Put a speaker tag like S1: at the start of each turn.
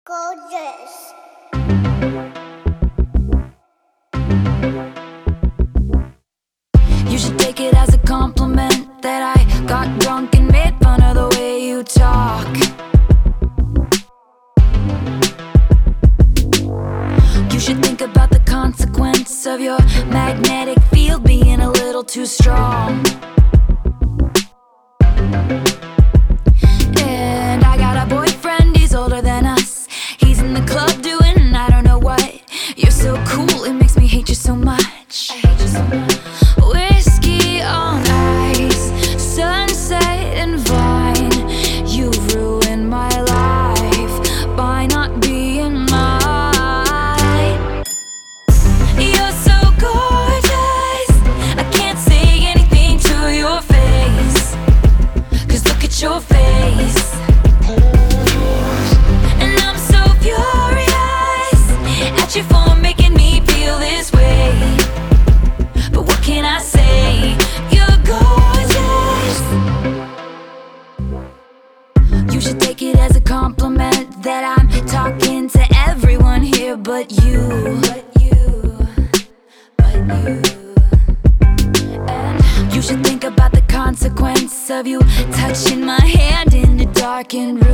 S1: Gorgeous.
S2: You should take it as a compliment that I got drunk and made fun of the way you talk. You should think about the consequence of your magnetic field being a little too strong. And I got a boyfriend, he's older than us. He's in the club doing I don't know what. You're so cool, it makes me hate you so much. I hate you so much. Whiskey on ice, sunset and vine. You've ruined my life by not being mine. You're so gorgeous, I can't say anything to your face. 'Cause look at your face. And I'm so furious at you for making me feel this way. But what can I say? You're gorgeous. You should take it as a compliment that I'm talking to everyone here but you. And you should think about the consequence of you touching my hand in the dark and